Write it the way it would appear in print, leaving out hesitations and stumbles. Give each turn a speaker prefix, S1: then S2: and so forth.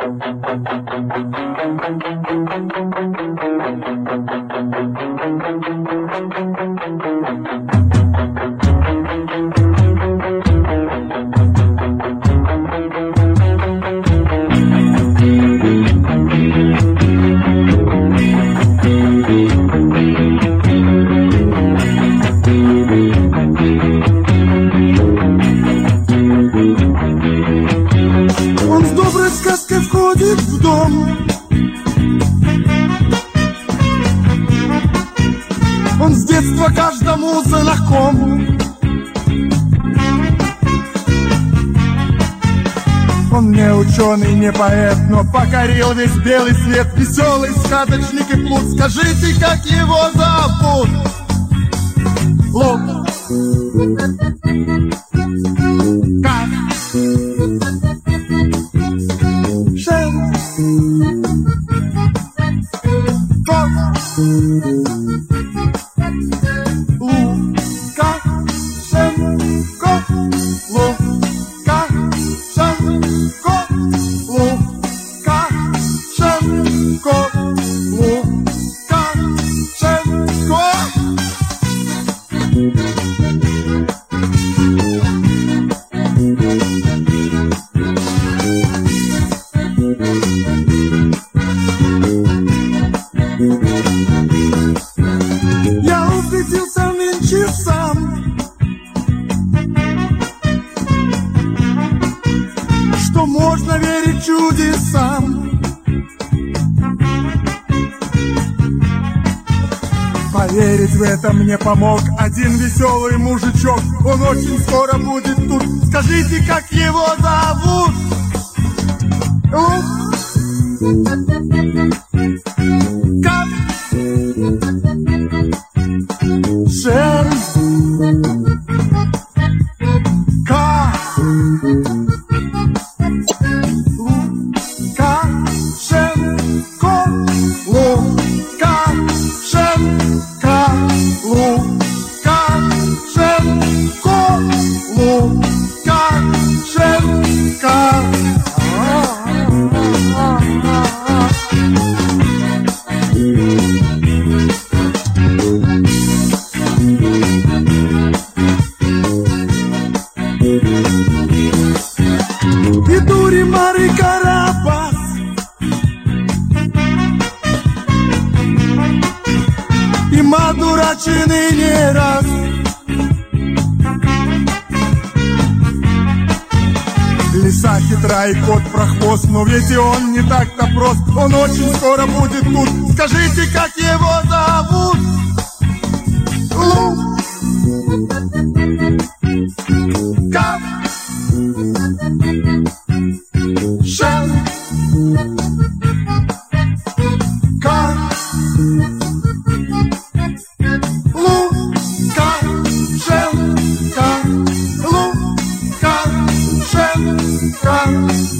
S1: В дом он с детства каждому знаком. Он не ученый, не поэт, но покорил весь белый свет. Веселый сказочник и плут. Скажите, как его зовут? Лук. Как? Что можно верить чудесам. Поверить в это мне помог один веселый мужичок. Он очень скоро будет тут. Скажите, как его зовут? Как? Шерсть. Видури, Мары, Карапас. И мадурачены не раз. Лиса хитра и кот прохвост, но ведь и он не так-то прост. Он очень скоро будет тут. Скажите, как его зовут? Как? Шел. Как? Лука. Шел. Как? Лука. Шел. Как?